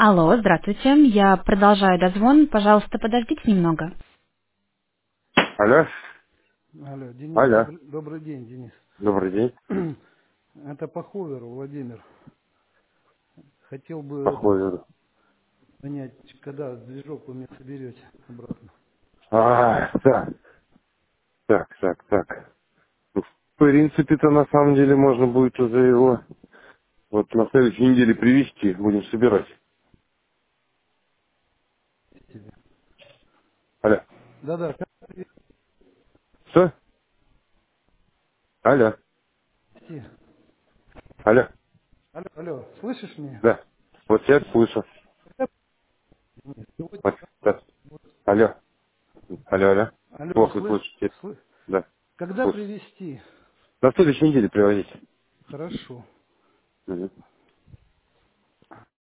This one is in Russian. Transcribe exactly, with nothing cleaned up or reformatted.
Алло, здравствуйте. Я продолжаю дозвон. Пожалуйста, подождите немного. Алло, Алло, Денис, алло, добрый, добрый день, Денис. добрый день, Это по ховеру, Владимир. Хотел бы этот, похоже. понять, когда движок вы мне соберете обратно. А, так, так, так, так. Ну, в принципе-то на самом деле можно будет уже его вот на следующей неделе привезти, будем собирать. Тебе. Алло, Да-да, как что? Алло, привезти? алло, Алло, алло, слышишь меня? да, вот я слышу. Денис, сегодня- Вот, да. Алло, алло, алло. Алло, Плохо слышь, слышите? слышь, Да, когда слышу. привезти? На следующей неделе привозить. Хорошо. Мгм.